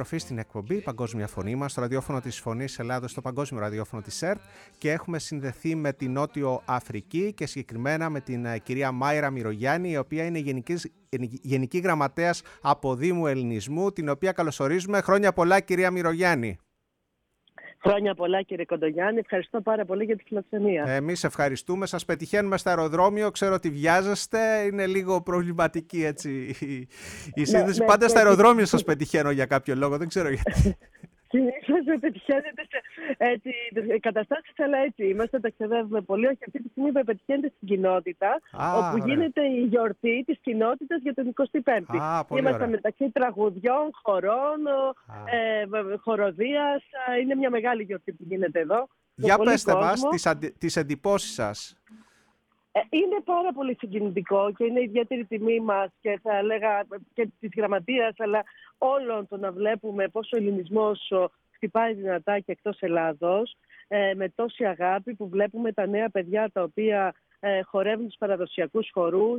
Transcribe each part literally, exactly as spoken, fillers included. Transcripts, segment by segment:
επιστροφή στην εκπομπή Παγκόσμια Φωνή μας, στο ραδιόφωνο της Φωνής Ελλάδος, στο παγκόσμιο ραδιόφωνο της ΕΡΤ, και έχουμε συνδεθεί με την Νότιο Αφρική και συγκεκριμένα με την κυρία Μάιρα Μυρογιάννη, η οποία είναι γενικής, Γενική Γραμματέας Αποδήμου Ελληνισμού, την οποία καλωσορίζουμε. Χρόνια πολλά, κυρία Μυρογιάννη. Χρόνια πολλά, κύριε Κοντογιάννη. Ευχαριστώ πάρα πολύ για τη φιλοξενία. Εμείς ευχαριστούμε. Σας πετυχαίνουμε στο αεροδρόμιο. Ξέρω ότι βιάζεστε. Είναι λίγο προβληματική έτσι η σύνδεση. Ναι, Πάντα ναι, στα αεροδρόμια ναι. σας πετυχαίνω για κάποιο λόγο. Δεν ξέρω γιατί. Συνήθως με πετυχαίνετε σε έτσι, καταστάσεις, αλλά έτσι είμαστε, ταξιδεύουμε πολύ. Όχι, αυτή τη στιγμή με πετυχαίνετε στην κοινότητα, Α, όπου ωραία. γίνεται η γιορτή της κοινότητας για την εικοστή πέμπτη. Α, είμαστε ωραία. μεταξύ τραγουδιών, χορών, ε, χοροδίας. Είναι μια μεγάλη γιορτή που γίνεται εδώ. Για πέστε κόσμο. μας τις, αντι... τις εντυπώσεις σας. Είναι πάρα πολύ συγκινητικό και είναι ιδιαίτερη τιμή μας και θα έλεγα και της γραμματείας, αλλά όλων το να βλέπουμε πόσο ο ελληνισμός χτυπάει δυνατά και εκτός Ελλάδος, με τόση αγάπη που βλέπουμε τα νέα παιδιά τα οποία χορεύουν τους παραδοσιακούς χορούς,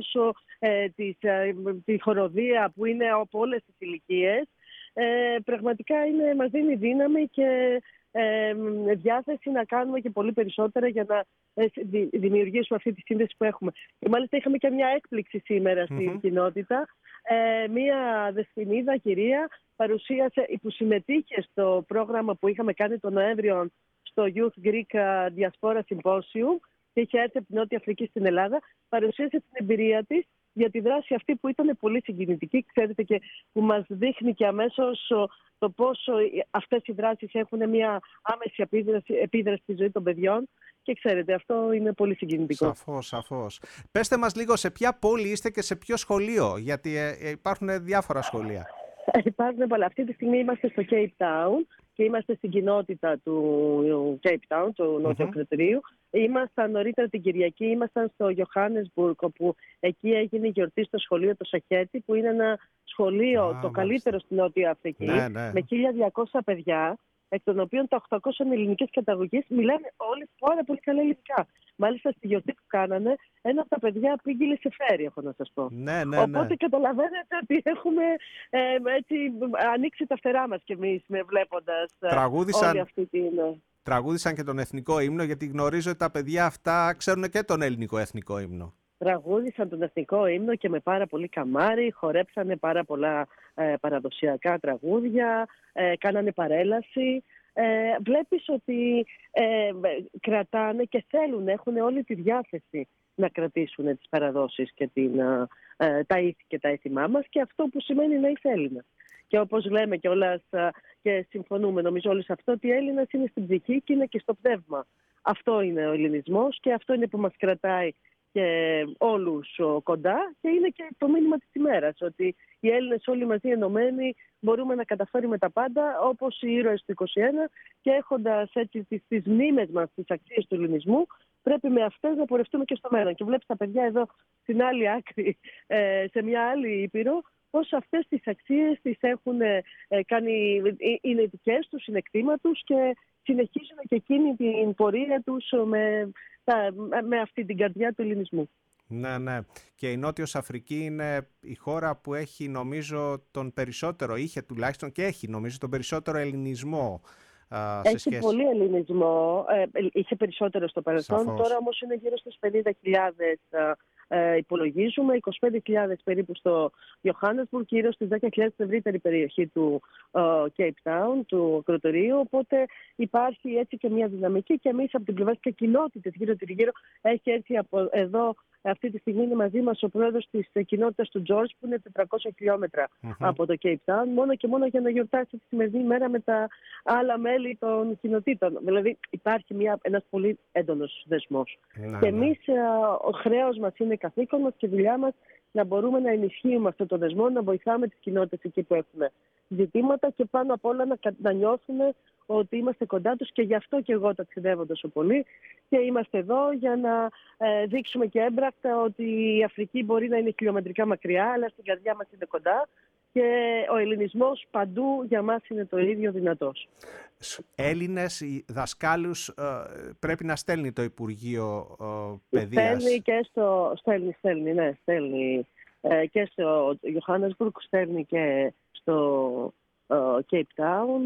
τη χοροδία που είναι από όλες τις ηλικίες. Πραγματικά είναι, μας δίνει δύναμη και Ε, διάθεση να κάνουμε και πολύ περισσότερα για να ε, δημιουργήσουμε αυτή τη σύνδεση που έχουμε. Και μάλιστα είχαμε και μια έκπληξη σήμερα στην mm-hmm. κοινότητα. Ε, μια δεσποινίδα κυρία παρουσίασε, που συμμετείχε στο πρόγραμμα που είχαμε κάνει τον Νοέμβριο στο Youth Greek Diaspora Symposium και είχε έρθει από την Νότια Αφρική στην Ελλάδα, παρουσίασε την εμπειρία της για τη δράση αυτή που ήταν πολύ συγκινητική, ξέρετε, και που μας δείχνει και αμέσως το πόσο αυτές οι δράσεις έχουν μια άμεση επίδραση, επίδραση στη ζωή των παιδιών, και ξέρετε, αυτό είναι πολύ συγκινητικό. Σαφώς, σαφώς. Πέστε μας λίγο σε ποια πόλη είστε και σε ποιο σχολείο, γιατί ε, υπάρχουν διάφορα σχολεία. Υπάρχουν πολλά. Αυτή τη στιγμή είμαστε στο Cape Town και είμαστε στην κοινότητα του Cape Town, του Νότιου mm-hmm. Ακροτηρίου. Ήμασταν νωρίτερα την Κυριακή, ήμασταν στο Johannesburg, όπου εκεί έγινε η γιορτή στο σχολείο το Σαχέτη, που είναι ένα σχολείο ah, το καλύτερο στην Νότια Αφρική, ναι, ναι. με χίλια διακόσια παιδιά, εκ των οποίων τα οκτακόσια είναι ελληνικές καταγωγής, μιλάνε όλοι πάρα πολύ καλά ελληνικά. Μάλιστα στη γιορτή που κάνανε, ένα από τα παιδιά πήγε σε φέρι, έχω να σας πω. Ναι, ναι, Οπότε ναι. καταλαβαίνετε ότι έχουμε ε, έτσι, ανοίξει τα φτερά μας κι εμείς βλέποντας Τραγούδησαν... όλη αυτή την... Τραγούδησαν και τον εθνικό ύμνο, γιατί γνωρίζω ότι τα παιδιά αυτά ξέρουν και τον ελληνικό εθνικό ύμνο. Τραγούδησαν τον εθνικό ύμνο και με πάρα πολύ καμάρι, χορέψανε πάρα πολλά ε, παραδοσιακά τραγούδια, ε, κάνανε παρέλαση. Ε, βλέπεις ότι ε, κρατάνε και θέλουν, έχουν όλη τη διάθεση να κρατήσουν τις παραδόσεις και την, ε, τα ήθη και τα έθιμά μας, και αυτό που σημαίνει να είσαι Έλληνας. Και όπως λέμε κιόλας και συμφωνούμε νομίζω όλοι σε αυτό, ότι Έλληνας είναι στην ψυχή και είναι και στο πνεύμα. Αυτό είναι ο ελληνισμός και αυτό είναι που μας κρατάει και όλους κοντά, και είναι και το μήνυμα της ημέρας, ότι οι Έλληνες όλοι μαζί ενωμένοι μπορούμε να καταφέρουμε τα πάντα, όπως οι ήρωες του είκοσι ένα, και έχοντας έτσι τις, τις μνήμες μας, τις αξίες του ελληνισμού, πρέπει με αυτές να πορευτούμε και στο μέλλον. Και βλέπεις τα παιδιά εδώ στην άλλη άκρη, σε μια άλλη ήπειρο, πώς αυτές τις αξίες τις έχουν ε, κάνει, είναι δικές τους, είναι κτήμα τους, και συνεχίζουν και εκείνη την πορεία τους με, με αυτή την καρδιά του ελληνισμού. Ναι, ναι. Και η Νότιος Αφρική είναι η χώρα που έχει, νομίζω, τον περισσότερο, είχε τουλάχιστον και έχει, νομίζω, τον περισσότερο ελληνισμό. Uh, Έχει σχέση. πολύ ελληνισμό, ε, είχε περισσότερο στο παρελθόν. Σαφώς. Τώρα όμως είναι γύρω στις πενήντα χιλιάδες ε, υπολογίζουμε, είκοσι πέντε χιλιάδες περίπου στο Johannesburg, γύρω στις δέκα χιλιάδες στην ευρύτερη περιοχή του ε, Cape Town, του Ακροτηρίου. Οπότε υπάρχει έτσι και μια δυναμική, και εμείς από την πλευρά και κοινότητες γύρω-γύρω έχει έρθει από εδώ. Αυτή τη στιγμή είναι μαζί μας ο πρόεδρος της κοινότητας του George, που είναι τετρακόσια χιλιόμετρα mm-hmm. από το Cape Town, μόνο και μόνο για να γιορτάσει τη σημερινή μέρα με τα άλλα μέλη των κοινοτήτων. Δηλαδή υπάρχει μια, ένας πολύ έντονος δεσμός. Mm-hmm. Και εμείς, ο χρέος μας είναι καθήκον μας και δουλειά μας να μπορούμε να ενισχύουμε αυτό το δεσμό, να βοηθάμε τις κοινότητες εκεί που έχουν ζητήματα, και πάνω απ' όλα να, να νιώθουμε ότι είμαστε κοντά τους, και γι' αυτό και εγώ ταξιδεύω τόσο πολύ, και είμαστε εδώ για να ε, δείξουμε και έμπρακτα ότι η Αφρική μπορεί να είναι χιλιομετρικά μακριά, αλλά στην καρδιά μας είναι κοντά, και ο ελληνισμός παντού για μας είναι το ίδιο δυνατός. Έλληνες, δασκάλους ε, πρέπει να στέλνει το Υπουργείο ε, Παιδείας. Στέλνει και στο... Στέλνει, στέλνει, ναι, στέλνει ε, και στο Johannesburg, στέλνει και στο Cape Town.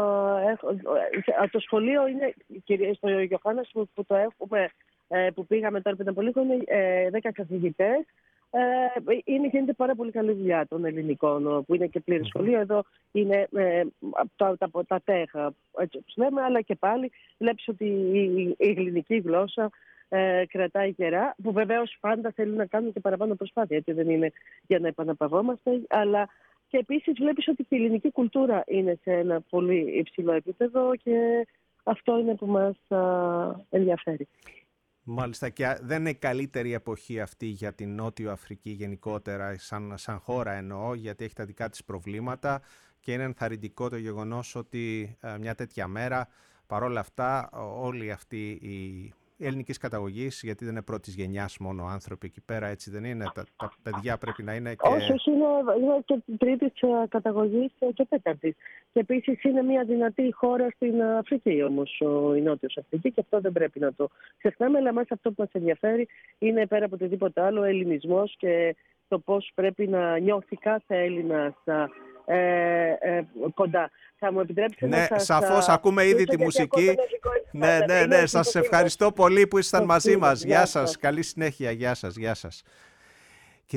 Το σχολείο είναι, στο Ιωάννας που το έχουμε, που πήγαμε τώρα πριν από λίγο, είναι δέκα καθηγητές. Είναι, γίνεται πάρα πολύ καλή δουλειά των ελληνικών, που είναι και πλήρες σχολείο. Εδώ είναι τα, τα, τα τέχα, έτσι όπως λέμε, αλλά και πάλι βλέπεις ότι η, η ελληνική γλώσσα ε, κρατάει καιρά, που βεβαίως πάντα θέλουν να κάνουν και παραπάνω προσπάθεια, έτσι δεν είναι για να επαναπαυόμαστε, αλλά και επίσης βλέπεις ότι και η ελληνική κουλτούρα είναι σε ένα πολύ υψηλό επίπεδο και αυτό είναι που μας α, ενδιαφέρει. Μάλιστα, και δεν είναι η καλύτερη εποχή αυτή για την Νότιο Αφρική γενικότερα, σαν, σαν χώρα εννοώ, γιατί έχει τα δικά της προβλήματα και είναι ενθαρρυντικό το γεγονός ότι ε, μια τέτοια μέρα, παρόλα αυτά, όλοι αυτοί οι ελληνικής καταγωγής, γιατί δεν είναι πρώτης γενιάς μόνο άνθρωποι εκεί πέρα, έτσι δεν είναι, τα, τα παιδιά πρέπει να είναι και... Όχι, όχι, είναι, είναι και τρίτης καταγωγής και τέταρτης. Και επίσης είναι μια δυνατή χώρα στην Αφρική όμως, η Νότιος Αφρική, και αυτό δεν πρέπει να το ξεχνάμε, αλλά μας αυτό που μας ενδιαφέρει είναι πέρα από οτιδήποτε άλλο, ο ελληνισμός και το πώς πρέπει να νιώθει κάθε Έλληνας ε, ε, κοντά. Θα μου επιτρέψετε ναι, να σας... σαφώς, ακούμε ήδη τη μουσική. Ναι, ναι, ναι, σας ευχαριστώ πολύ που ήσασταν μαζί μας. Γεια σας, καλή συνέχεια, γεια σας, γεια σας.